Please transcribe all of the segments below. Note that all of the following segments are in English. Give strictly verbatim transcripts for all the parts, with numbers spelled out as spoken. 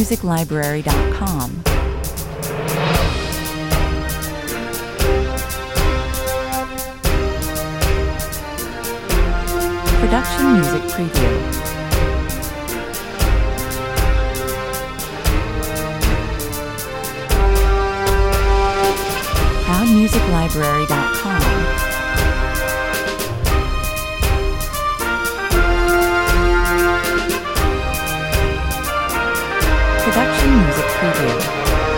music library dot com. Production Music Preview. proud music library dot com. Production Music Preview.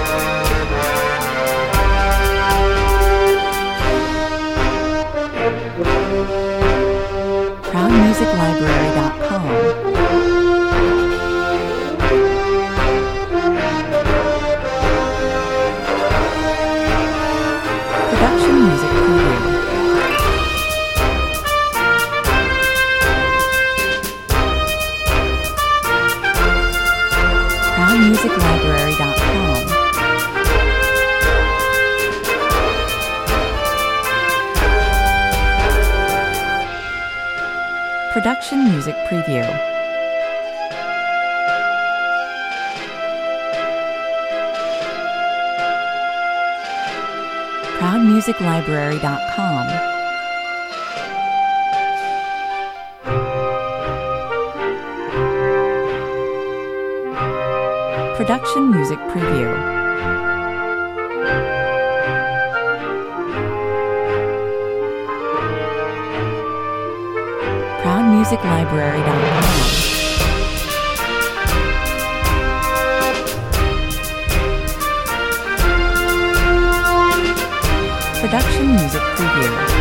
proud music library dot com. Production Music Preview. proud music library dot com. Production Music Preview. proud music library dot com. Production Music Preview. proud music library dot com. Production Music Preview.